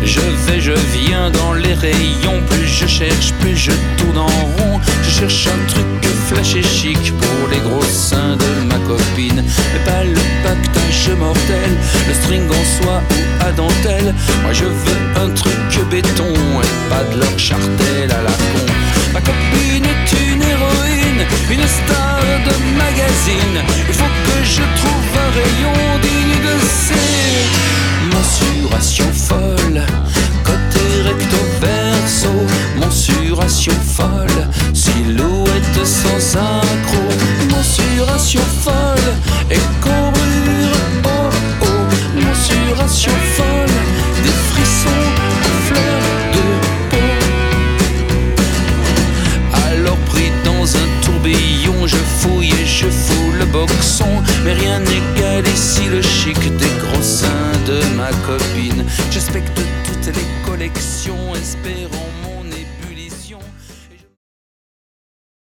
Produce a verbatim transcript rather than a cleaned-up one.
Je vais, je viens dans les rayons, plus je cherche, plus je tourne en rond. Je cherche un truc flash et chic pour les gros seins de ma copine. Mais pas le pactage mortel, le string en soie ou à dentelle. Moi je veux un truc béton et pas de leur chartelle à la con. Ma copine est une héroïne, une star de magazine. Il faut que je trouve un rayon digne de ses mensurations folles. Côté recto verso, mensuration folle. Silhouette sans accro, mensuration folle. Et cambrure, oh oh, mensuration folle. Des frissons en fleurs de peau. Alors pris dans un tourbillon, je fouille et je fous le boxon. Mais rien n'égale ici le chic des gros seins de ma copine. J'inspecte toutes les collections, espérant mon